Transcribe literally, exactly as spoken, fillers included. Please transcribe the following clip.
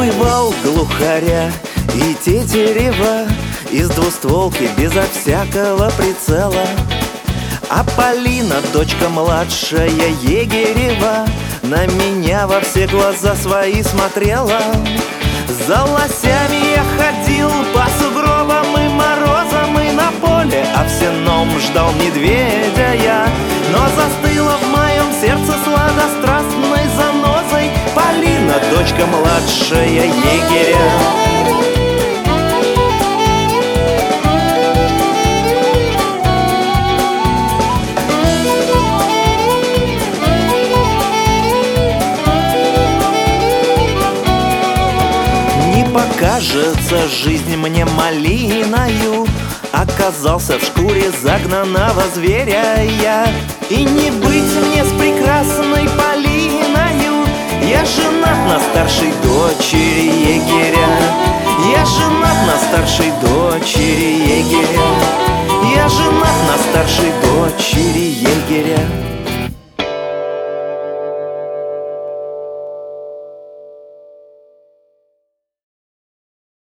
убивал глухаря и тетерева из двустволки безо всякого прицела. А Полина, дочка младшая егерева, на меня во все глаза свои смотрела. За лосями я ходил по сугробам и морозам, и на поле овсяном ждал медведя я. Но застыла в моем сердце сладострастной занозой Полина, дочка младшая егеря. Покажется жизнь мне малиною, оказался в шкуре загнанного зверя я. И не быть мне с прекрасной Полиною, я женат на старшей дочери егеря. Я женат на старшей дочери егеря. Я женат на старшей дочери